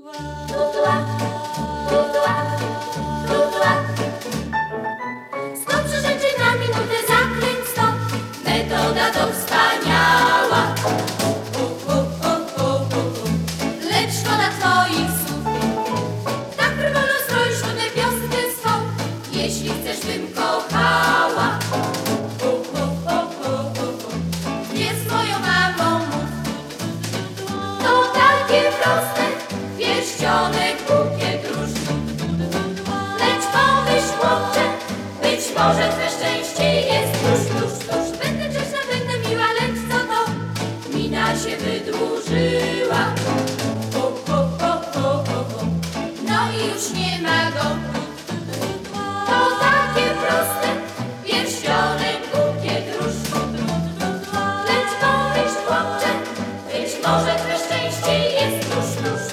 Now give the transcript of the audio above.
Tutua, tutua, tutua. Stop rzeczy na minutę, zakręć stop. Metoda to wspaniała. Lecz szkoda twoich słów. Tak frywolno stroisz tę piosnkę swą. Jeśli chcesz, bym kochała. Nie z moją mamą mów. To takie proste. Pierścionek, bukiet róż. Lecz pomyśl, chłopcze, być może twe szczęście jest tuż. Będę grzeczna, będę miła, lecz co to? Mina się wydłużyła. No i już nie ma go. To takie proste. Pierścionek, bukiet róż. Lecz pomyśl, chłopcze, być może twe szczęście jest tuż.